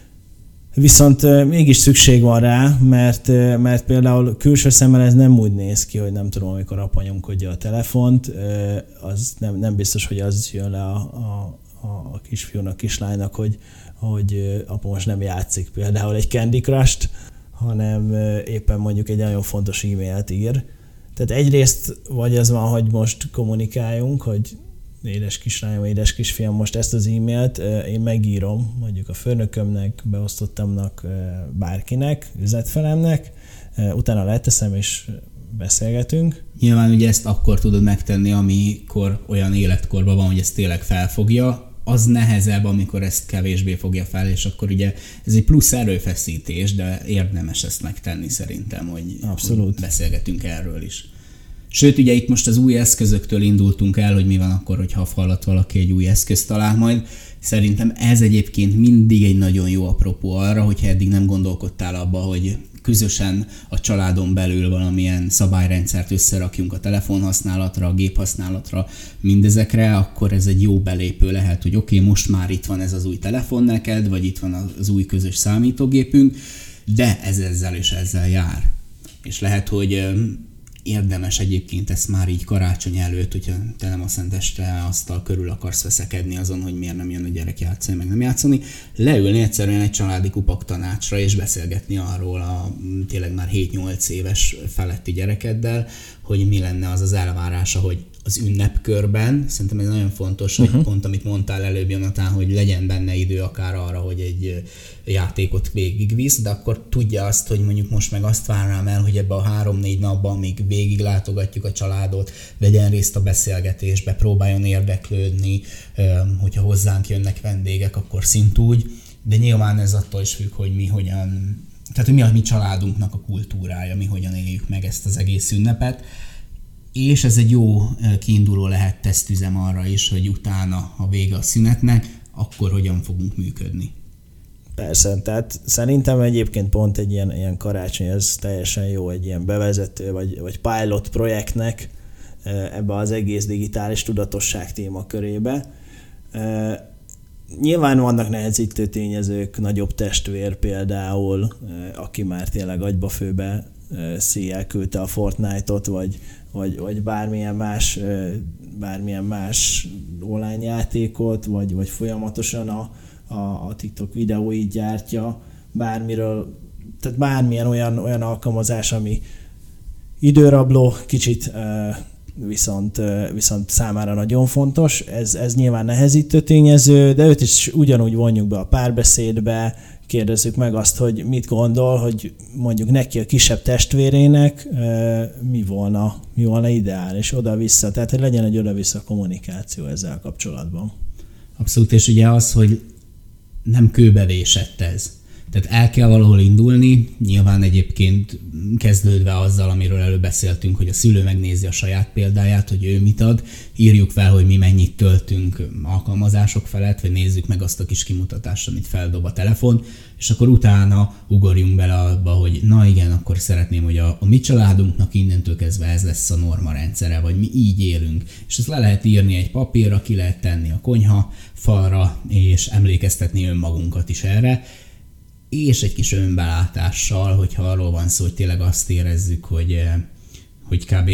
Viszont mégis szükség van rá, mert, mert például külső szemmel ez nem úgy néz ki, hogy nem tudom, amikor apa nyomkodja a telefont, az nem, nem biztos, hogy az jön le a, a, a kisfiúnak, kislánynak, hogy, hogy apa most nem játszik például egy Candy Crush-t, hanem éppen mondjuk egy nagyon fontos e-mailt ír. Tehát egyrészt vagy az van, hogy most kommunikáljunk, hogy édes kislányom, édes kisfiam, most ezt az e-mailt én megírom mondjuk a főnökömnek, beosztottamnak, bárkinek, üzletfelemnek, utána leteszem és beszélgetünk. Nyilván ugye ezt akkor tudod megtenni, amikor olyan életkorban van, hogy ezt tényleg felfogja, az nehezebb, amikor ezt kevésbé fogja fel, és akkor ugye ez egy plusz erőfeszítés, de érdemes ezt megtenni szerintem, hogy, Abszolút. hogy beszélgetünk erről is. Sőt, ugye itt most az új eszközöktől indultunk el, hogy mi van akkor, hogyha hallott valaki egy új eszközt talál majd. Szerintem ez egyébként mindig egy nagyon jó apropó arra, hogyha eddig nem gondolkodtál abba, hogy közösen a családon belül valamilyen szabályrendszert összerakjunk a telefonhasználatra, a géphasználatra, mindezekre, akkor ez egy jó belépő lehet, hogy oké, okay, most már itt van ez az új telefon neked, vagy itt van az új közös számítógépünk, de ez ezzel és ezzel jár. És lehet, hogy érdemes egyébként ezt már így karácsony előtt, hogyha te nem a szenteste asztal körül akarsz veszekedni azon, hogy miért nem jön a gyerek játszani, meg nem játszani, leülni egyszerűen egy családi kupak tanácsra és beszélgetni arról a tényleg már hét-nyolc éves feletti gyerekeddel, hogy mi lenne az az elvárása, hogy az ünnepkörben, szerintem ez nagyon fontos, hogy uh-huh. pont amit mondtál előbb, Jonatán, hogy legyen benne idő akár arra, hogy egy játékot végigvisz, de akkor tudja azt, hogy mondjuk most meg azt várnám el, hogy ebbe a három-négy napban, amíg végig látogatjuk a családot, vegyen részt a beszélgetésbe, próbáljon érdeklődni, hogyha hozzánk jönnek vendégek, akkor szintúgy, de nyilván ez attól is függ, hogy mi hogyan, tehát hogy mi a mi családunknak a kultúrája, mi hogyan éljük meg ezt az egész ünnepet. És ez egy jó kiinduló lehet tesztüzem arra is, hogy utána, ha vége a szünetnek, akkor hogyan fogunk működni. Persze, tehát szerintem egyébként pont egy ilyen, ilyen karácsony, ez teljesen jó egy ilyen bevezető, vagy, vagy pilot projektnek ebbe az egész digitális tudatosság témakörébe. Nyilván vannak nehezítő tényezők, nagyobb testvér például, aki már tényleg agyba-főbe széjjel küldte a Fortnite-ot, vagy, vagy, vagy bármilyen más, bármilyen más online játékot, vagy, vagy folyamatosan a, a, a TikTok videóit gyártja, bármiről, tehát bármilyen olyan, olyan alkalmazás, ami időrabló, kicsit viszont, viszont számára nagyon fontos. Ez, ez nyilván nehezítő tényező, de őt is ugyanúgy vonjuk be a párbeszédbe, kérdezzük meg azt, hogy mit gondol, hogy mondjuk neki a kisebb testvérének mi volna, mi volna ideál, és oda-vissza. Tehát, hogy legyen egy oda-vissza kommunikáció ezzel kapcsolatban. Abszolút, és ugye az, hogy nem kőbevésett ez. Tehát el kell valahol indulni, nyilván egyébként kezdődve azzal, amiről előbb beszéltünk, hogy a szülő megnézi a saját példáját, hogy ő mit ad, írjuk fel, hogy mi mennyit töltünk alkalmazások felett, vagy nézzük meg azt a kis kimutatást, amit feldob a telefon, és akkor utána ugorjunk bele abba, hogy na igen, akkor szeretném, hogy a, a mi családunknak innentől kezdve ez lesz a norma rendszere, vagy mi így élünk. És ezt le lehet írni egy papírra, ki lehet tenni a konyha falra, és emlékeztetni önmagunkat is erre, és egy kis önbelátással, hogyha arról van szó, hogy tényleg azt érezzük, hogy, hogy kb.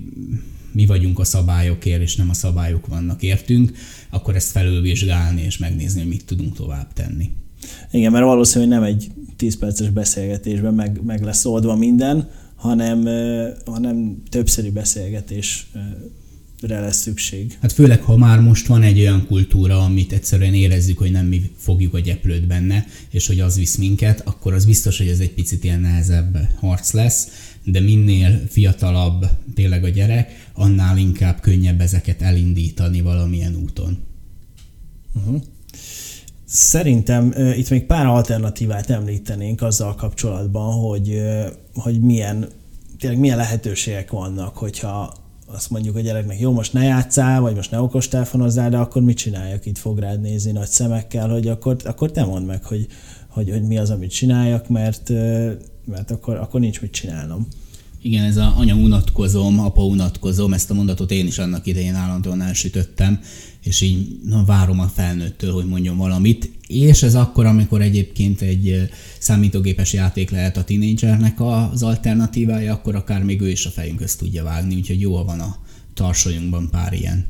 Mi vagyunk a szabályokért, és nem a szabályok vannak értünk, akkor ezt felülvizsgálni, és megnézni, hogy mit tudunk tovább tenni. Igen, mert valószínűleg nem egy tíz perces beszélgetésben meg, meg lesz oldva minden, hanem, hanem többszöri beszélgetésre lesz szükség. Hát főleg, ha már most van egy olyan kultúra, amit egyszerűen érezzük, hogy nem mi fogjuk a gyeplőt benne, és hogy az visz minket, akkor az biztos, hogy ez egy picit ilyen nehezebb harc lesz, de minél fiatalabb tényleg a gyerek, annál inkább könnyebb ezeket elindítani valamilyen úton. Uh-huh. Szerintem uh, itt még pár alternatívát említenénk azzal kapcsolatban, hogy, uh, hogy milyen, tényleg milyen lehetőségek vannak, hogyha azt mondjuk a gyereknek, jó, most ne játsszál, vagy most ne okostelefonozzál, de akkor mit csináljak? Itt fog rád nézni nagy szemekkel, hogy akkor, akkor te mondd meg, hogy, hogy, hogy mi az, amit csináljak, mert, mert akkor, akkor nincs mit csinálnom. Igen, ez a anya unatkozom, apa unatkozom, ezt a mondatot én is annak idején állandóan elsütöttem, és így na, várom a felnőttől, hogy mondjon valamit, és ez akkor, amikor egyébként egy számítógépes játék lehet a tínédzsernek az alternatívája, akkor akár még ő is a fejünk közt tudja vágni, úgyhogy jól van a tarsolyunkban pár ilyen.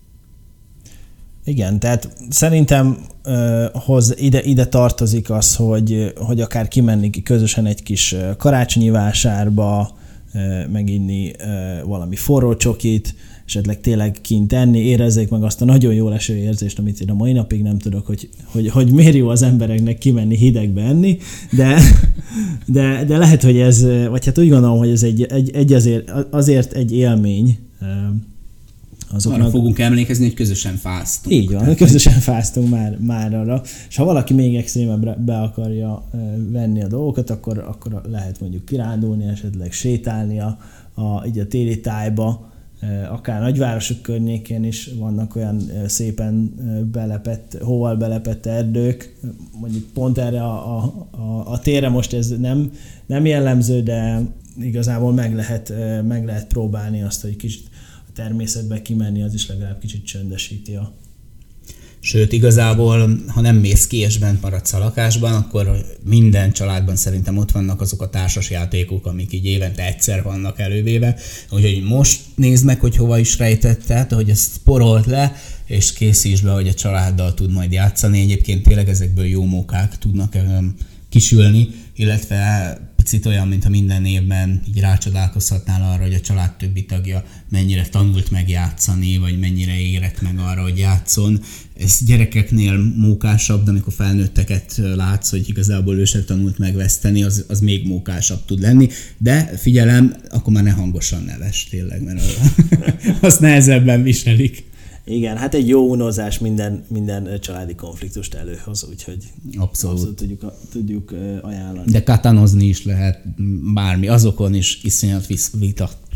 Igen, tehát szerintem uh, hoz, ide, ide tartozik az, hogy, hogy akár kimenni közösen egy kis karácsonyi vásárba, uh, meginni uh, valami forró csokit, esetleg tényleg kint enni, érezzék meg azt a nagyon jól eső érzést, amit én a mai napig nem tudok, hogy, hogy, hogy miért jó az embereknek kimenni hidegbe enni, de, de, de lehet, hogy ez, vagy hát úgy gondolom, hogy ez egy, egy, egy azért, azért egy élmény. Azoknak... Arra fogunk emlékezni, hogy közösen fáztunk. Így van, közösen fáztunk már, már arra. És ha valaki még extrémebbre be akarja venni a dolgokat, akkor, akkor lehet mondjuk kirándulni, esetleg sétálni a, a, így a téli tájba, akár nagyvárosok környékén is vannak olyan szépen belepett, hóval belepett erdők. Mondjuk pont erre a, a, a, a térre most ez nem, nem jellemző, de igazából meg lehet, meg lehet próbálni azt, hogy kicsit a természetbe kimenni, az is legalább kicsit csöndesíti a... Sőt, igazából, ha nem mész ki és bent maradsz a lakásban, akkor minden családban szerintem ott vannak azok a társasjátékok, amik így évente egyszer vannak elővéve. Úgyhogy most nézd meg, hogy hova is rejtetted, hogy ezt porolt le, és készítsd be, hogy a családdal tud majd játszani. Egyébként tényleg ezekből jó mókák tudnak kisülni, illetve picit olyan, mintha minden évben így rácsodálkozhatnál arra, hogy a család többi tagja mennyire tanult meg játszani, vagy mennyire érett meg arra, hogy játszon. Ez gyerekeknél mókásabb, de amikor felnőtteket látsz, hogy igazából ő sem tanult megveszteni, az, az még mókásabb tud lenni. De figyelem, akkor már ne hangosan neves tényleg, mert azt nehezebben viselik. Igen, hát egy jó unozás minden, minden családi konfliktust előhoz, úgyhogy abszolút, abszolút tudjuk, tudjuk ajánlani. De katanozni is lehet bármi, azokon is iszonyat vita tud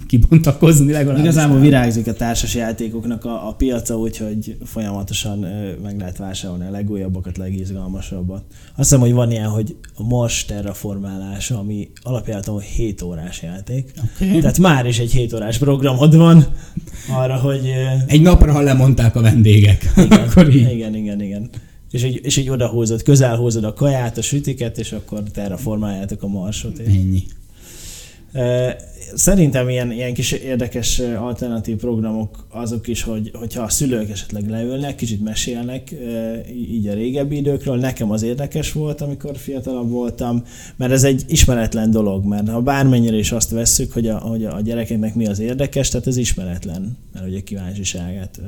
kibontakozni legalább. Igazából virágzik a társas játékoknak a, a piaca, úgyhogy folyamatosan ö, meg lehet vásárolni a legújabbakat, legizgalmasabbat. Azt hiszem, hogy van ilyen, hogy a Mars terraformálása, ami alapjáraton hét órás játék. Okay. Tehát már is egy hét órás programod van arra, hogy... Ö, egy napra, ha lemondták a vendégek. Igen, akkor így. igen, igen, igen. És így, és így odahúzod, közel húzod a kaját, a sütiket, és akkor terraformáljátok a Marsot. Ennyi. Szerintem ilyen, ilyen kis érdekes alternatív programok azok is, hogy, hogyha a szülők esetleg leülnek, kicsit mesélnek így a régebbi időkről. Nekem az érdekes volt, amikor fiatalabb voltam, mert ez egy ismeretlen dolog, mert ha bármennyire is azt vesszük, hogy a, hogy a gyerekeknek mi az érdekes, tehát ez ismeretlen, mert ugye kíváncsiságát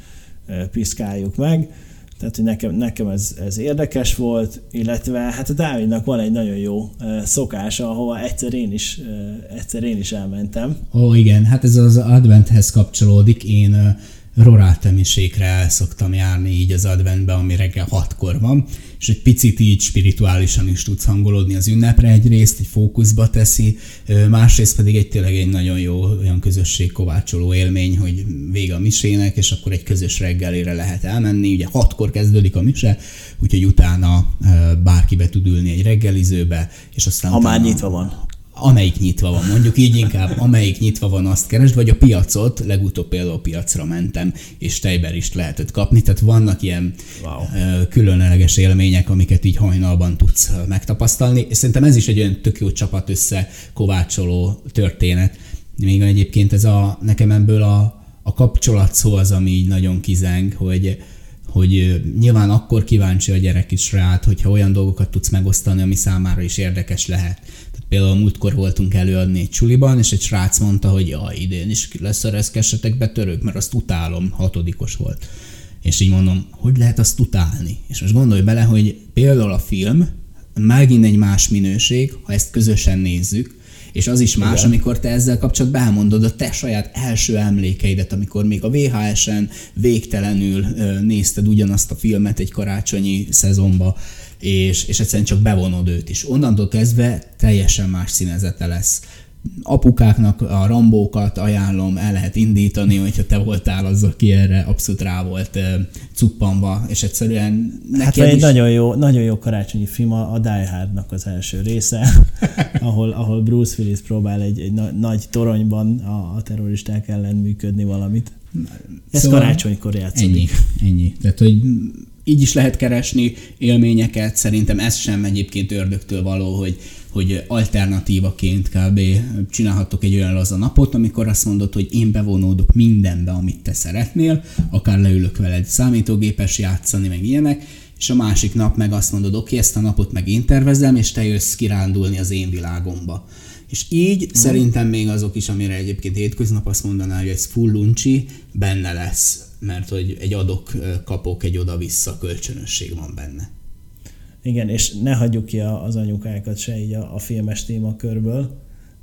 piszkáljuk meg. Tehát, hogy nekem, nekem ez, ez érdekes volt, illetve hát a Dávidnak van egy nagyon jó uh, szokása, ahova egyszer én is, uh, egyszer én is elmentem. Ó, igen, hát ez az adventhez kapcsolódik. Én uh, Roráltemisékre el szoktam járni így az adventbe, ami reggel hatkor van, és egy picit így spirituálisan is tudsz hangolódni az ünnepre egyrészt, egy fókuszba teszi, másrészt pedig egy tényleg egy nagyon jó olyan közösségkovácsoló élmény, hogy vége a misének, és akkor egy közös reggelére lehet elmenni. Ugye hatkor kezdődik a mise, úgyhogy utána bárki be tud ülni egy reggelizőbe, és aztán... Ha utána, már nyitva van. Amelyik nyitva van, mondjuk így inkább, amelyik nyitva van, azt keresd, vagy a piacot, legutóbb például a piacra mentem, és tejberist lehetett kapni, tehát vannak ilyen wow. különleges élmények, amiket így hajnalban tudsz megtapasztalni, és szerintem ez is egy olyan tök jó csapat összekovácsoló történet. Még egyébként ez a, nekem ebből a, a kapcsolat szó az, ami így nagyon kizeng, hogy hogy nyilván akkor kíváncsi a gyerek is rád, hogyha olyan dolgokat tudsz megosztani, ami számára is érdekes lehet. Tehát például múltkor voltunk előadni egy csuliban, és egy srác mondta, hogy jaj, idén is leszerezkessetek be török, mert azt utálom, hatodikos volt. És így mondom, hogy lehet azt utálni? És most gondolj bele, hogy például a film megint egy más minőség, ha ezt közösen nézzük, és az is más, igen, amikor te ezzel kapcsolatban elmondod a te saját első emlékeidet, amikor még a vé há esen végtelenül nézted ugyanazt a filmet egy karácsonyi szezonba, és, és egyszerűen csak bevonod őt is. Onnantól kezdve teljesen más színezete lesz. Apukáknak a Rambókat ajánlom, el lehet indítani, hogyha te voltál az, aki erre abszolút rá volt cuppanva, és egyszerűen hát egy is... nagyon jó, nagyon jó karácsonyi film, a Die Hardnak az első része, ahol, ahol Bruce Willis próbál egy, egy nagy toronyban a, a terroristák ellen működni valamit. Ez szóval karácsonykor játszódik. Ennyi, ennyi. Tehát, hogy így is lehet keresni élményeket, szerintem ez sem egyébként ördögtől való, hogy hogy alternatívaként kb. Csinálhattok egy olyan laza napot, amikor azt mondod, hogy én bevonódok mindenbe, amit te szeretnél, akár leülök veled számítógépes játszani, meg ilyenek, és a másik nap meg azt mondod, oké, ezt a napot meg én tervezem, és te jössz kirándulni az én világomba. És így hmm. szerintem még azok is, amire egyébként hétköznap azt mondaná, hogy ez full uncsi, benne lesz, mert hogy egy adok-kapok, egy oda-vissza kölcsönösség van benne. Igen, és ne hagyjuk ki az anyukákat se így a, a filmes témakörből.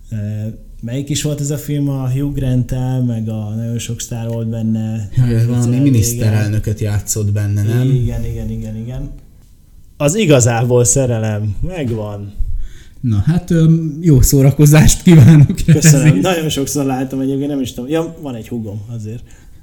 E, melyik is volt ez a film? A Hugh Grant-tel, meg a nagyon sok sztár volt benne. Ja, valami miniszterelnököt játszott benne, nem? Igen, igen, igen, igen. Az igazából szerelem, megvan. Na hát jó szórakozást kívánok. Köszönöm, nagyon sokszor láttam egyébként, nem is tudom. Ja, van egy húgom azért.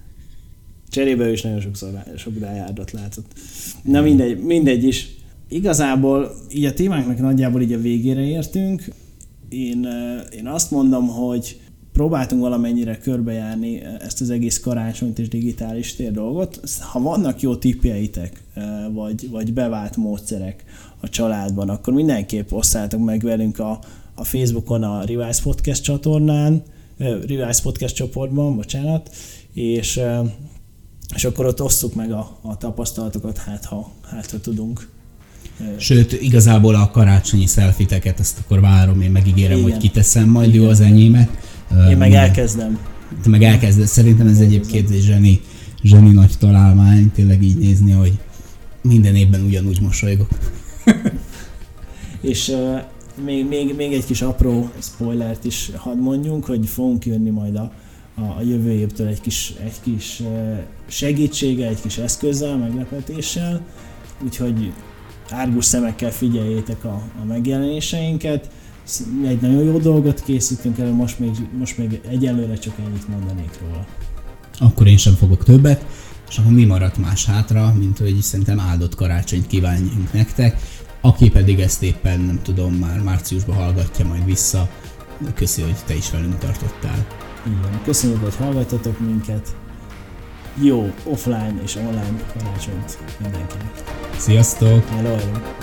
Cserébe ő is nagyon sokszor sok Die Hardot látott. Na mindegy, mindegy is. Igazából így a témánknak nagyjából így a végére értünk. Én, én azt mondom, hogy próbáltunk valamennyire körbejárni ezt az egész karácsonyt és digitális tér dolgot. Ha vannak jó tippjeitek, vagy, vagy bevált módszerek a családban, akkor mindenképp osszátok meg velünk a, a Facebookon, a Rivals Podcast csatornán, Rivals Podcast csoportban, bocsánat, és, és akkor ott osszuk meg a, a tapasztalatokat, hát ha, hát ha tudunk. Sőt, igazából a karácsonyi szelfiteket, ezt akkor várom, én megígérem, igen, hogy kiteszem majd jó az enyémet. Én meg elkezdem. Te meg elkezded. Szerintem ez egyébként egy zseni, zseni nagy találmány, tényleg így nézni, hogy minden évben ugyanúgy mosolygok. És uh, még, még, még egy kis apró spoilert is hadd mondjunk, hogy fogunk jönni majd a, a, a jövő évtől egy kis, egy kis uh, segítséggel, egy kis eszközzel, meglepetéssel, úgyhogy árgus szemekkel figyeljétek a, a megjelenéseinket. egy nagyon jó dolgot készítünk elő, most még, most még egyelőre csak ennyit mondanék róla. Akkor én sem fogok többet, és akkor mi maradt más hátra, mint hogy szerintem áldott karácsonyt kívánjunk nektek, aki pedig ezt éppen, nem tudom, már márciusban hallgatja majd vissza. Köszi, hogy te is velünk tartottál. Igen, köszönjük, hogy hallgattatok minket. Jó offline és online karácsonyt mindenkinek. Sziasztok! Hello!